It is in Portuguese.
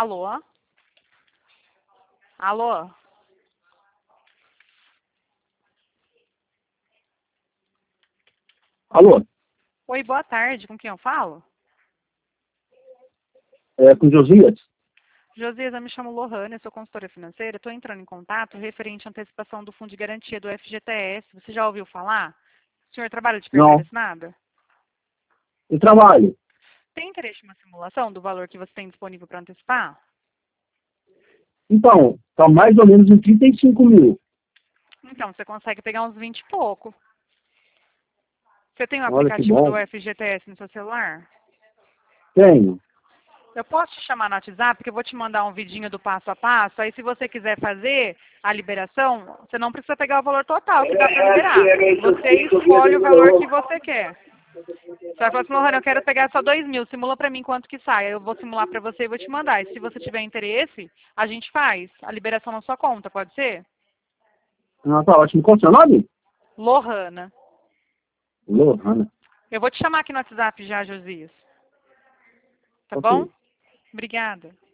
Alô? Alô? Alô? Oi, boa tarde. Com quem eu falo? É com Josias? Josias, eu me chamo Lohane, eu sou consultora financeira. Estou entrando em contato referente à antecipação do Fundo de Garantia do FGTS. Você já ouviu falar? O senhor trabalha de carteira Não. assinada? Eu trabalho. Tem interesse em uma simulação do valor que você tem disponível para antecipar? Então, tá mais ou menos em 35 mil. Então, você consegue pegar uns 20 e pouco. Você tem o Olha que aplicativo do bom. FGTS no seu celular? Tenho. Eu posso te chamar no WhatsApp, porque eu vou te mandar um vidinho do passo a passo. Aí, se você quiser fazer a liberação, você não precisa pegar o valor total que dá para liberar. Você escolhe o valor que você quer. Você vai falar assim, Lohane, eu quero pegar só 2 mil. Simula para mim quanto que sai. Eu vou simular para você e vou te mandar. E se você tiver interesse, a gente faz a liberação na sua conta, pode ser? Ah, tá ótimo. Qual é o seu nome? Lohana. Lohana. Eu vou te chamar aqui no WhatsApp já, Josias. Tá bom? Ok. Obrigada.